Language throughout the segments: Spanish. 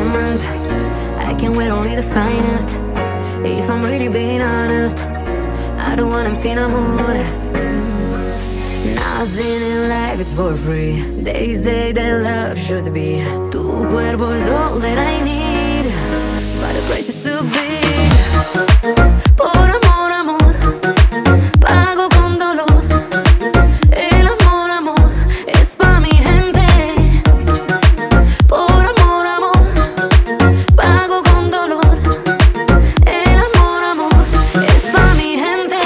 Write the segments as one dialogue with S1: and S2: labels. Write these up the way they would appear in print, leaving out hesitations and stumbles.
S1: diamonds. I can wear only the finest. If I'm really being honest, I don't want them sin amor. Nothing in life is for free. They say that love should be. Tu cuerpo is all that I need, but the price is too big. Por amor, amor, pago con dolor. El amor, amor, es pa' mi gente. Por amor, amor, pago con dolor. El amor, amor, es pa' mi gente.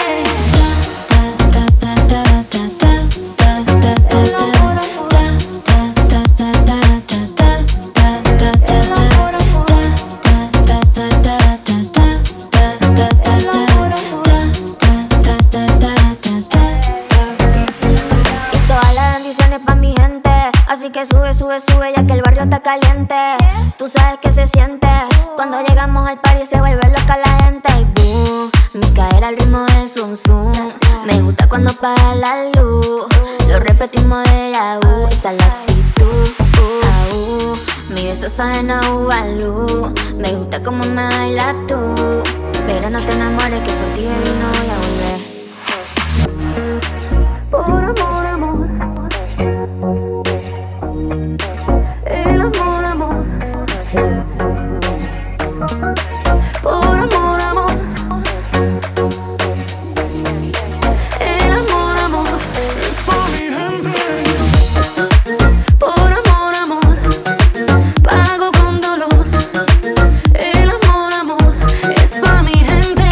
S1: Así que sube, sube, sube ya que el barrio está caliente. Tú sabes que se siente cuando llegamos al party, se vuelve loca la gente. Y boom, mi caer al ritmo del zum zum. Me gusta cuando apaga la luz. Lo repetimos de ya, esa es la actitud. Mi beso saben a uvalú. Me gusta como me bailas tú. Pero no te enamores que por ti, baby, no voy a volver. Por amor, amor. El amor, amor. Por amor, amor. El amor, amor.
S2: Es pa' mi gente.
S1: Por amor, amor. Pago con dolor. El amor, amor. Es pa' mi gente.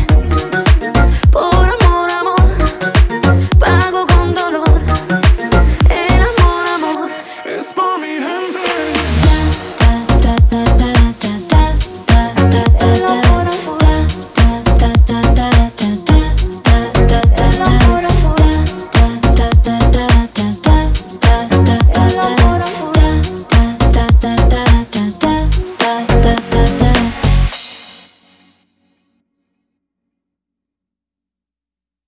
S1: Por amor, amor. Pago con dolor. El amor, amor.
S2: Es pa' mi gente.